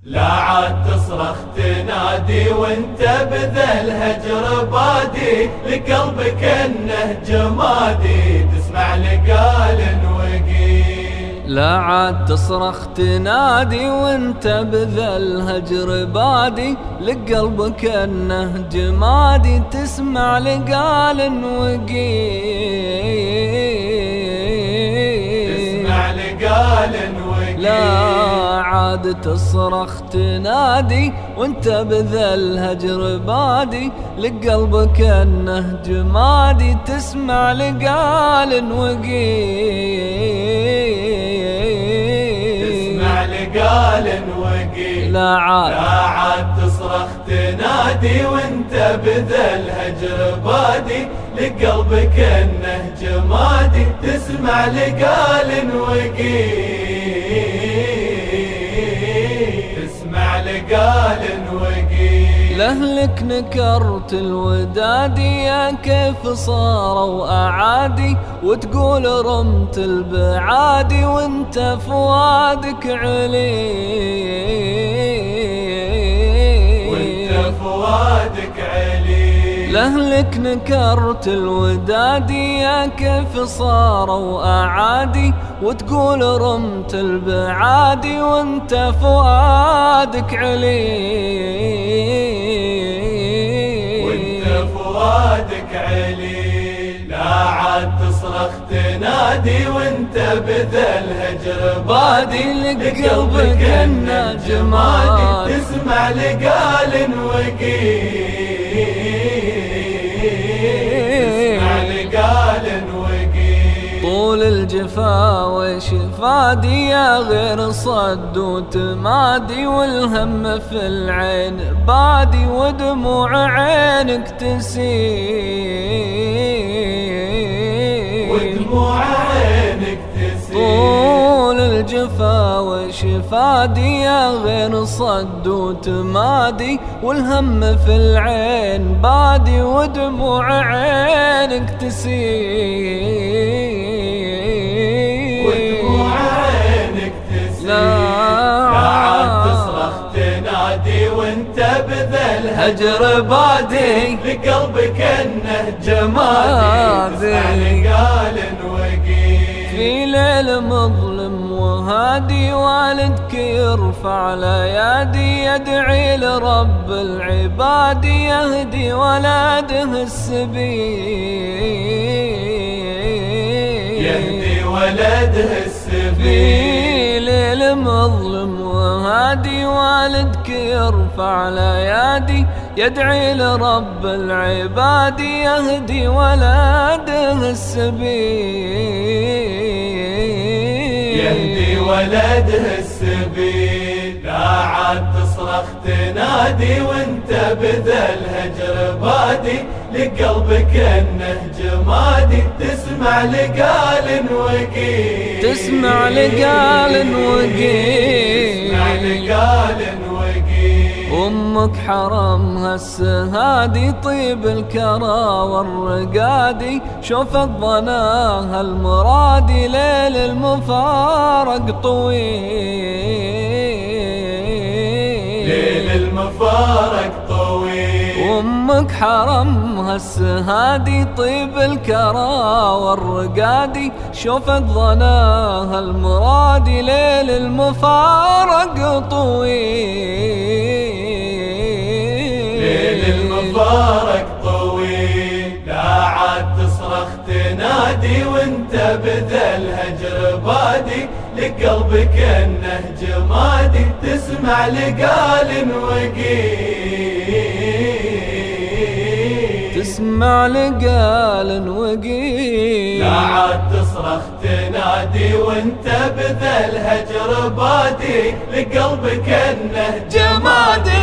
لا عاد تصرخ تنادي وانت بذا الهجر بادي، لقلبك انه جمادي تسمع لقال وقيل. لا عاد تصرخ تنادي وانت بذا الهجر بادي، لقلبك انه جمادي تسمع لقال وقيل. تسمع لقال وقيل. لا عاد تصرخ تنادي وانت بذا الهجر بادي، لقلبك انه جمادي تسمع لقال وقيل. تسمع لقال وقيل. لا عاد تصرخ تنادي وانت بذا الهجر بادي، لقلبك انه جمادي تسمع لقال وقيل. تسمع لقال وقيل. لأهلك نكرت الودادي يا كيف صاروا أعادي، وتقول رمت البعادي وانت فؤادك علي. وانت فؤادك علي. لأهلك نكرت الودادي يا كيف صاروا أعادي، وتقول رمت البعادي وانت فؤادك علي. فؤادك علي. لا عاد تصرخ تنادي وانت بذا الهجر بادي، لقلبك انه جمادي تسمع لقال وقيل. تسمع لقال وقيل. طول الجفا وشفادي يا غير صد وتمادي، والهم في العين بادي ودموع عينك تسيل. ودموع عينك تسيل. طول الجفا وشفادي يا غير صد وتمادي، والهم في العين بادي ودموع عينك تسيل. لا عاد تصرخ تنادي وانت بذا الهجر بادي، لقلبك انه جمادي تسمع لقال وقيل. في ليل مظلم وهادي والدك يرفع الايادي، يدعي لرب العباد يهدي ولده السبيل. يهدي ولده السبيل. ليل مظلم وهادي والدك يرفع الايادي، يدعي لرب العباد يهدي ولده السبيل. يهدي ولده السبيل. لا عاد تصرخ تنادي وانت بذا الهجر بادي، لقلبك انه جمادي تسمع لقال وقيل. تسمع لقال وقيل. تسمع لقال وقيل. أمك حرمها السهادي طيب الكرى والرقادي، شوفت ظناها المرادي ليل المفارق طويل. ليل المفارق طويل. أمك حرمها السهادي طيب الكرى والرقادي، شوفت ظناها المرادي ليل المفارق طويل. ليل المفارق طويل. لا عاد تصرخ تنادي وانت بذا الهجر بادي، لقلبك انه جمادي تسمع لقال وقيل. تسمع لقال وقيل. لا عاد تصرخ تنادي وانت بذا الهجر بادي، لقلبك انه جمادي